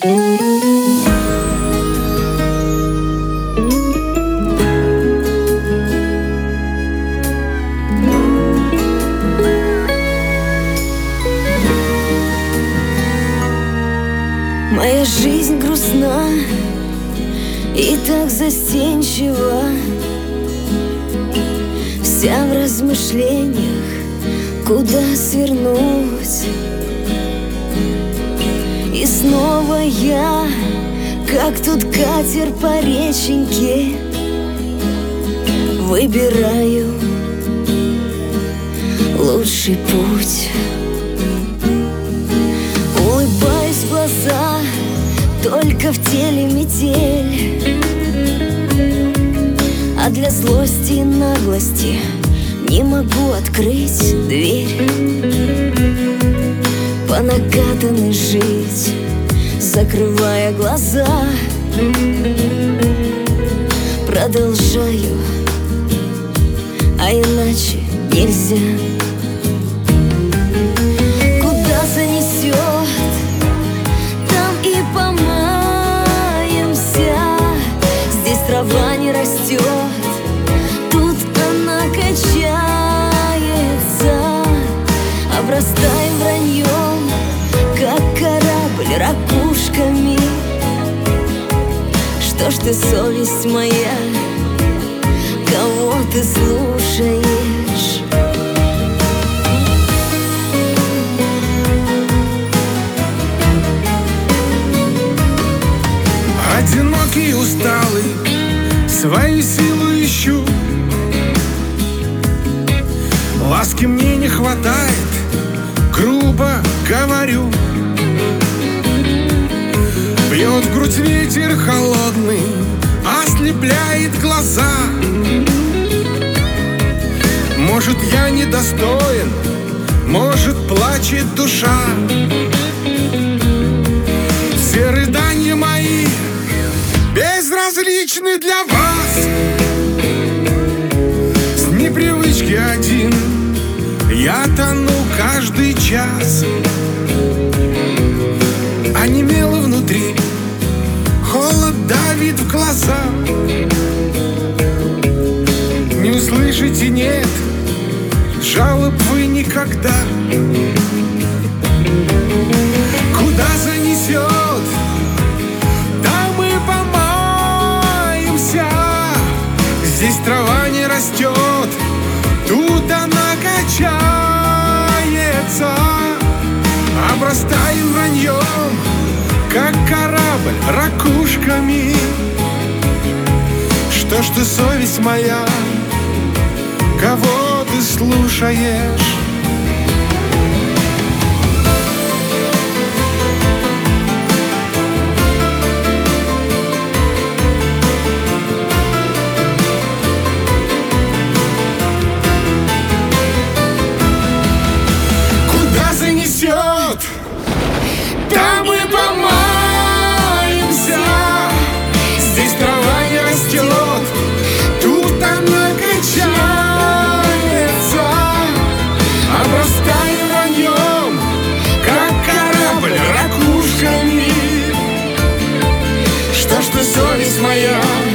Моя жизнь грустна и так застенчива, вся в размышлениях, куда свернуть. И снова я, как тут катер по реченьке, выбираю лучший путь. Улыбаюсь в глаза, только в теле метель, а для злости и наглости не могу открыть дверь. По накатанной жить, закрывая глаза, продолжаю, а иначе нельзя. Куда занесет, там и помаемся. Здесь трава не растет, тут она качается. Обрастаем враньем, как корабль ракушками. Что ж ты, совесть моя, кого ты слушаешь? Одинокий, усталый, свою силу ищу. Ласки мне не хватает, грубо говорю. Бьет в грудь ветер холодный, ослепляет глаза. Может, я недостоин, может, плачет душа. Все рыдания мои безразличны для вас. С непривычки один я тону каждый час. Онемело внутри, холод давит в глаза. Не услышите, нет, жалоб вы никогда. Куда занесет, там мы помаемся. Здесь трава не растет, тут она качается. Обрастаем враньем, как корабль ракушками. Что ж ты, совесть моя, кого ты слушаешь? Куда занесет, там мы помаемся. Здесь трава не растет, тут она качается. Обрастаем враньем, как корабль ракушками. Что ж ты, совесть моя,